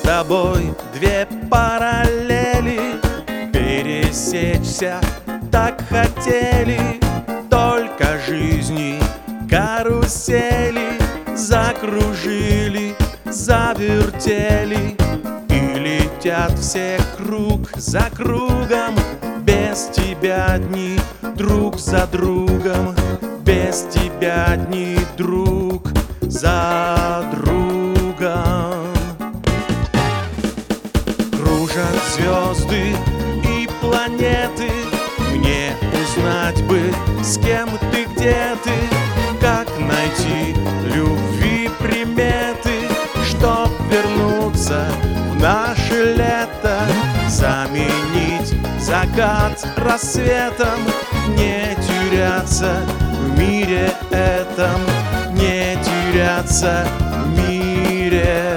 тобой две параллели, пересечься так хотели, только жизни карусели закружили, завертели и летят все круг за кругом. Без тебя дни друг за другом, без тебя дни друг за другом. Кружат звезды и планеты, мне узнать бы, с кем ты, где ты, как найти любви приметы, чтоб вернуться в наше лето, заменить закат рассветом, не теряться в мире этом, не теряться в мире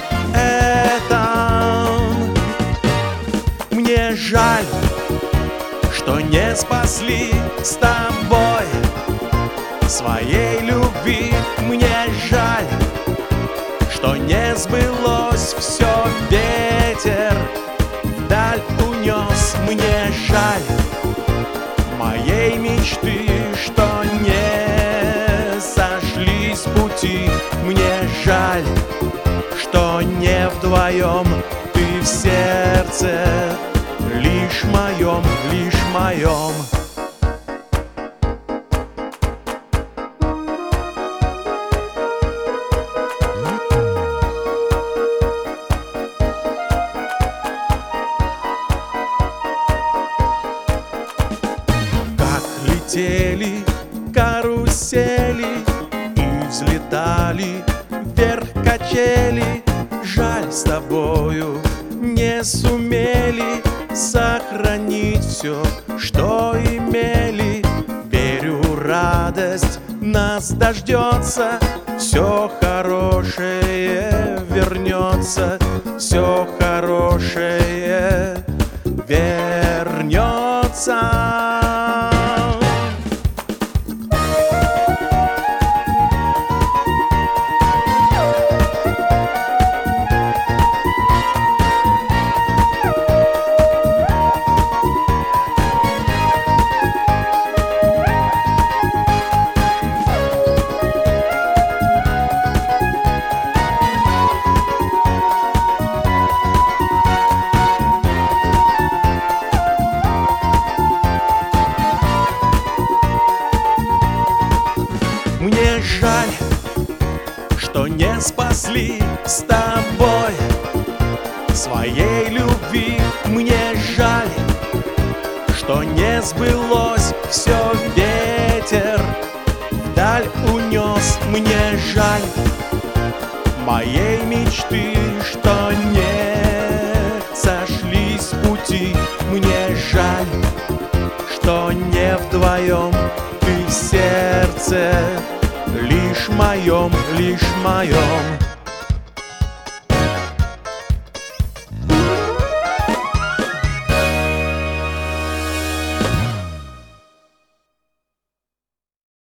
этом. Мне жаль, что не спасли с тобой своей любви. Мне жаль, что не сбылось все, ветер вдаль унес. Мне жаль моей мечты, что не сошлись пути. Мне жаль, что не вдвоем, ты в сердце лишь моем, лишь моем. Летели карусели и взлетали вверх качели. Жаль, с тобою не сумели сохранить все, что имели. Верю, радость нас дождется, все хорошее вернется, все хорошее вернется. Мне жаль, что не спасли с тобой своей любви. Мне жаль, что не сбылось все, ветер вдаль унес. Мне жаль моей мечты, что не сошлись пути. Мне жаль, что не вдвоем, ты в сердце лишь моем, лишь моем.